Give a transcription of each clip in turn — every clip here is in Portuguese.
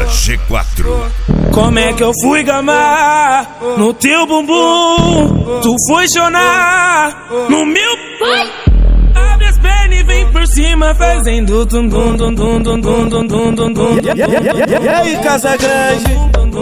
G4. Como é que eu fui gamar no teu bumbum? Tu foi chorar no meu pai. Abre as pernas e vem por cima fazendo tum dum dum dum dum dum dum dum dum dum. E aí, Casa Grande?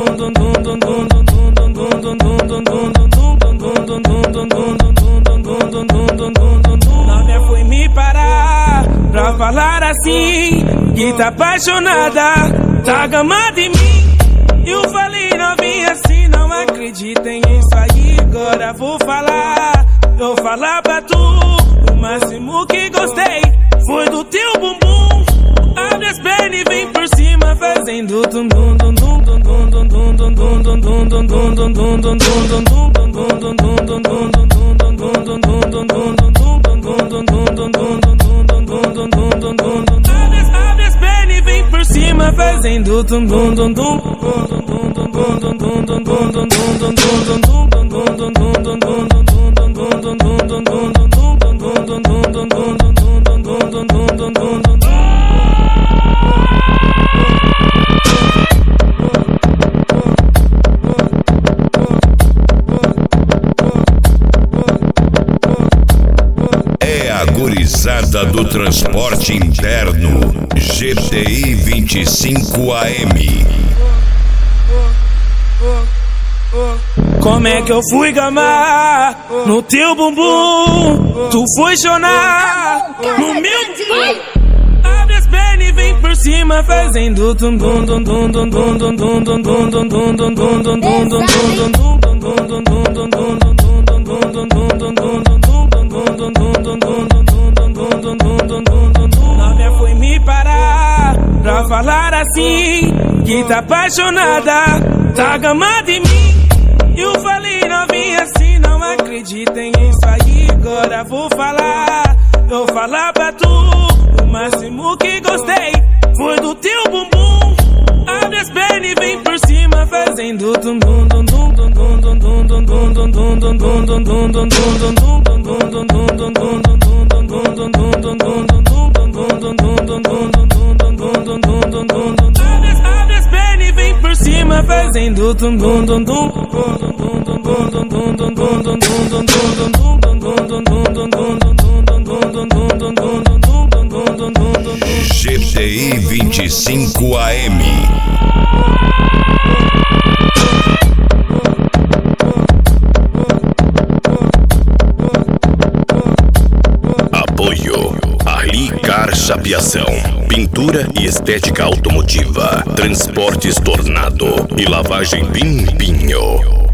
Novinha foi me parar pra falar assim, que tá apaixonada, tá gamada em mim. Eu falei, novinha, assim, não acreditem nisso aí. Agora vou falar, vou falar pra tu. O máximo que gostei foi do teu bumbum. Abre as pernas e vem por cima fazendo tum dum dum dum dum dum dum dum dum dum dum dum dum dum dum Abre as pernas e vem por cima fazendo tum dum dum dum. É a gurizada do transporte interno GTI 25 AM. Como é que eu fui gamar no teu bumbum? Tu foi chorar no meu pai. Abre as pernas e vem por cima fazendo tum dum dum dum dum dum dum dum dum dum dum dum dum dum Novinha foi me parar pra falar assim, que tá apaixonada, tá gamada em mim. Eu falei, novinha, assim, não acreditem nisso aí. Agora vou falar pra tu. O máximo que gostei foi do teu bumbum. Abre as pernas e vem por cima fazendo tum dum dum dum dum dum dum dum dum dum dum dum dum Abre as pernas e vem por cima fazendo tum dum dum dum. GTI 25 AM. Apoio Arlicar Chapeação, pintura e estética automotiva, transportes Tornado e lavagem Limpinho.